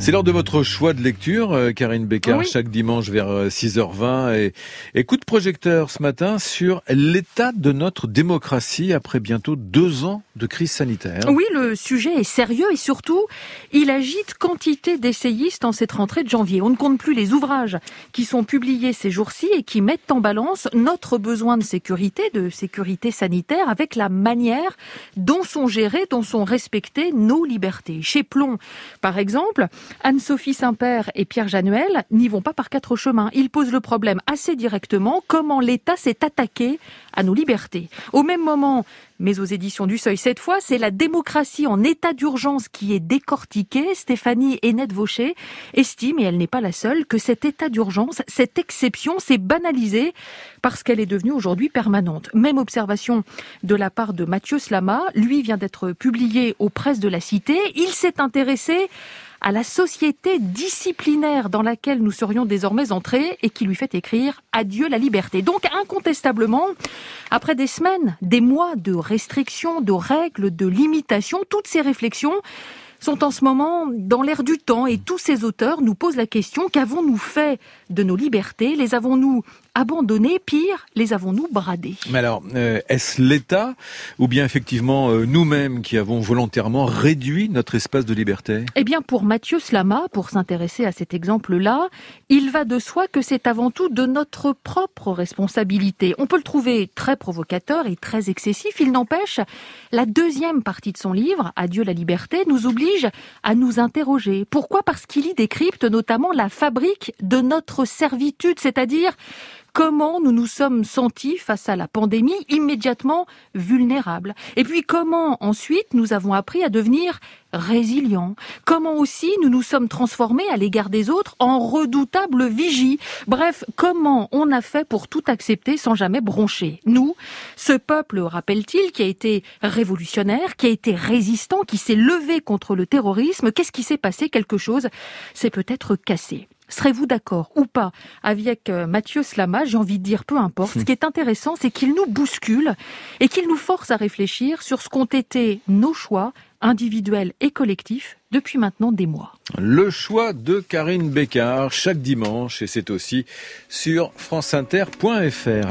C'est l'heure de votre choix de lecture, Karine Bécard, Oui. chaque dimanche vers 6h20. Et coup de projecteur ce matin sur l'état de notre démocratie après bientôt 2 ans de crise sanitaire. Oui, le sujet est sérieux et surtout, il agite quantité d'essayistes en cette rentrée de janvier. On ne compte plus les ouvrages qui sont publiés ces jours-ci et qui mettent en balance notre besoin de sécurité sanitaire avec la manière dont sont gérées, dont sont respectées nos libertés. Chez Plomb, par exemple, Anne-Sophie Saint-Père et Pierre Januel n'y vont pas par 4 chemins. Ils posent le problème assez directement, comment l'État s'est attaqué à nos libertés. Au même moment, mais aux éditions du Seuil, cette fois, c'est la démocratie en état d'urgence qui est décortiquée. Stéphanie Hennette-Vaucher estime, et elle n'est pas la seule, que cet état d'urgence, cette exception, s'est banalisée parce qu'elle est devenue aujourd'hui permanente. Même observation de la part de Mathieu Slama. Lui vient d'être publié aux Presses de la Cité. Il s'est intéressé à la société disciplinaire dans laquelle nous serions désormais entrés et qui lui fait écrire « Adieu la liberté ». Donc incontestablement, après des semaines, des mois de restrictions, de règles, de limitations, toutes ces réflexions sont en ce moment dans l'air du temps et tous ces auteurs nous posent la question: qu'avons-nous fait de nos libertés? Les avons-nous abandonnées? Pire, les avons-nous bradées? Mais alors, est-ce l'État ou bien effectivement nous-mêmes qui avons volontairement réduit notre espace de liberté? Eh bien, pour Mathieu Slama, pour s'intéresser à cet exemple-là, il va de soi que c'est avant tout de notre propre responsabilité. On peut le trouver très provocateur et très excessif. Il n'empêche, la deuxième partie de son livre, Adieu la liberté, nous oblige à nous interroger. Pourquoi? Parce qu'il y décrypte notamment la fabrique de notre servitude, c'est-à-dire comment nous nous sommes sentis face à la pandémie, immédiatement vulnérables. Et puis comment ensuite nous avons appris à devenir résilients. Comment aussi nous nous sommes transformés à l'égard des autres en redoutables vigies. Bref, comment on a fait pour tout accepter sans jamais broncher. Nous, ce peuple, rappelle-t-il, qui a été révolutionnaire, qui a été résistant, qui s'est levé contre le terrorisme, qu'est-ce qui s'est passé? Quelque chose s'est peut-être cassé. Serez-vous d'accord ou pas avec Mathieu Slama? J'ai envie de dire peu importe. Ce qui est intéressant, c'est qu'il nous bouscule et qu'il nous force à réfléchir sur ce qu'ont été nos choix individuels et collectifs depuis maintenant des mois. Le choix de Karine Bécard chaque dimanche, et c'est aussi sur franceinter.fr.